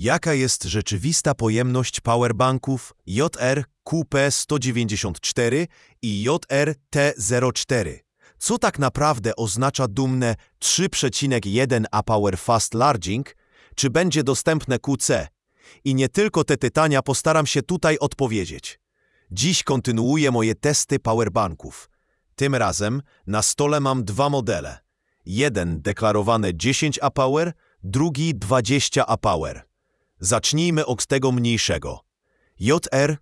Jaka jest rzeczywista pojemność powerbanków JR QP194 i JR T04? Co tak naprawdę oznacza dumne 3,1 A Power Fast Charging? Czy będzie dostępne QC? I nie tylko te pytania postaram się tutaj odpowiedzieć. Dziś kontynuuję moje testy powerbanków. Tym razem na stole mam dwa modele. Jeden deklarowany 10 A Power, drugi 20 A Power. Zacznijmy od tego mniejszego. JR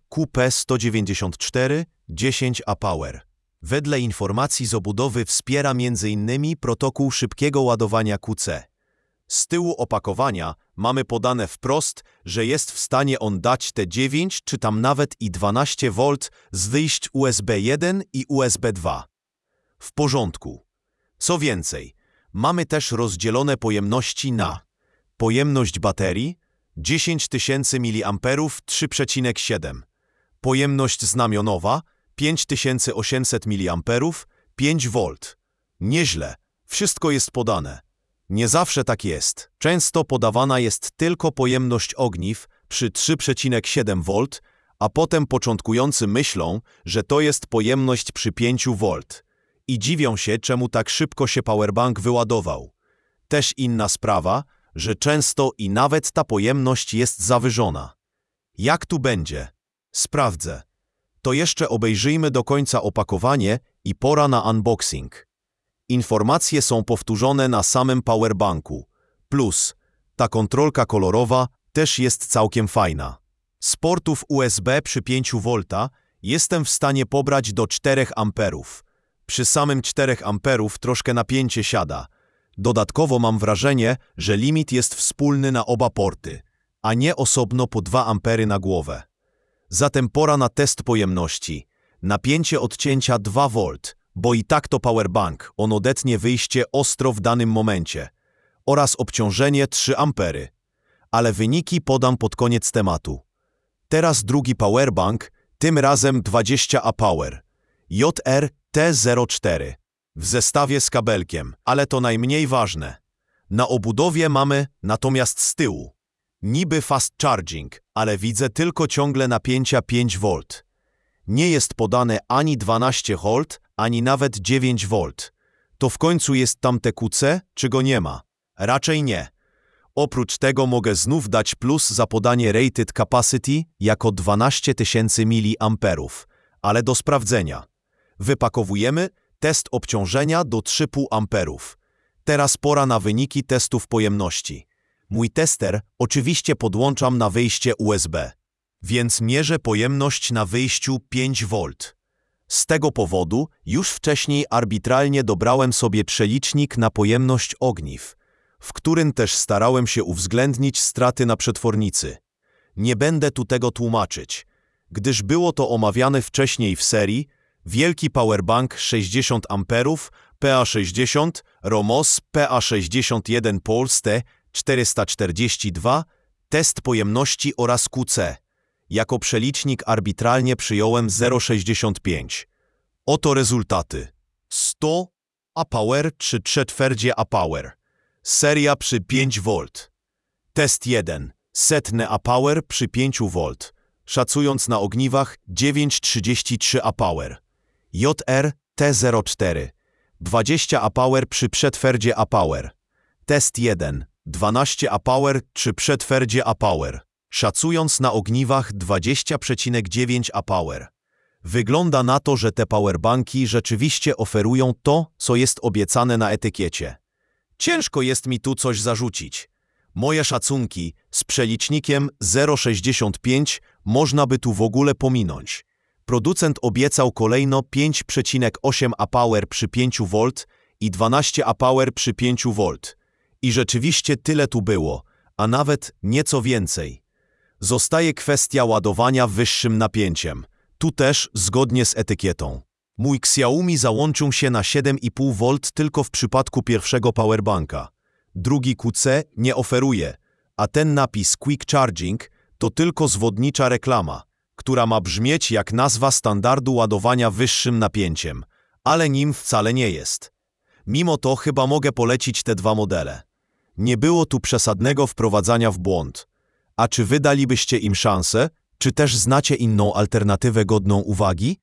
QP194 10 A Power. Wedle informacji z obudowy wspiera m.in. protokół szybkiego ładowania QC. Z tyłu opakowania mamy podane wprost, że jest w stanie on dać te 9 czy tam nawet i 12 V z wyjść USB 1 i USB 2. W porządku. Co więcej, mamy też rozdzielone pojemności na pojemność baterii 10 000 mAh 3,7, pojemność znamionowa 5800 mAh 5 V. Nieźle, wszystko jest podane. Nie zawsze tak jest. Często podawana jest tylko pojemność ogniw przy 3,7 V, a potem początkujący myślą, że to jest pojemność przy 5 V. I dziwią się, czemu tak szybko się powerbank wyładował. Też inna sprawa, że często i nawet ta pojemność jest zawyżona. Jak tu będzie? Sprawdzę. To jeszcze obejrzyjmy do końca opakowanie i pora na unboxing. Informacje są powtórzone na samym powerbanku. Plus, ta kontrolka kolorowa też jest całkiem fajna. Z portów USB przy 5 V jestem w stanie pobrać do 4 A. Przy samym 4 A troszkę napięcie siada. Dodatkowo mam wrażenie, że limit jest wspólny na oba porty, a nie osobno po 2 A na głowę. Zatem pora na test pojemności. Napięcie odcięcia 2 V, bo i tak to powerbank, on odetnie wyjście ostro w danym momencie. Oraz obciążenie 3 A. Ale wyniki podam pod koniec tematu. Teraz drugi powerbank, tym razem 20 A Power. JR T04. W zestawie z kabelkiem, ale to najmniej ważne. Na obudowie mamy natomiast z tyłu. Niby fast charging, ale widzę tylko ciągle napięcia 5 V. Nie jest podane ani 12 V, ani nawet 9 V. To w końcu jest tam QC, czy go nie ma? Raczej nie. Oprócz tego mogę znów dać plus za podanie rated capacity jako 12 000 mAh, ale do sprawdzenia. Wypakowujemy test obciążenia do 3,5 A. Teraz pora na wyniki testów pojemności. Mój tester oczywiście podłączam na wyjście USB, więc mierzę pojemność na wyjściu 5 V. Z tego powodu już wcześniej arbitralnie dobrałem sobie przelicznik na pojemność ogniw, w którym też starałem się uwzględnić straty na przetwornicy. Nie będę tu tego tłumaczyć, gdyż było to omawiane wcześniej w serii. Wielki powerbank 60 A PA60 ROMOS PA61 Polste 442 test pojemności oraz QC. Jako przelicznik arbitralnie przyjąłem 0,65. Oto rezultaty. 100 A Power czy 3/4 A Power. Seria przy 5 V. Test 1. 100 A Power przy 5 V. Szacując na ogniwach 9,33 A Power. JR T04. 20 A Power przy 3/4 A Power. Test 1. 12 A Power czy 3/4 A Power. Szacując na ogniwach 20,9 A Power. Wygląda na to, że te powerbanki rzeczywiście oferują to, co jest obiecane na etykiecie. Ciężko jest mi tu coś zarzucić. Moje szacunki z przelicznikiem 0,65 można by tu w ogóle pominąć. Producent obiecał kolejno 5,8 A Power przy 5 V i 12 A Power przy 5 V. I rzeczywiście tyle tu było, a nawet nieco więcej. Zostaje kwestia ładowania wyższym napięciem. Tu też zgodnie z etykietą. Mój Xiaomi załączył się na 7,5 V tylko w przypadku pierwszego powerbanka. Drugi QC nie oferuje, a ten napis Quick Charging to tylko zwodnicza reklama, która ma brzmieć jak nazwa standardu ładowania wyższym napięciem, ale nim wcale nie jest. Mimo to chyba mogę polecić te dwa modele. Nie było tu przesadnego wprowadzania w błąd, A czy wy dalibyście im szansę? Czy też znacie inną alternatywę godną uwagi?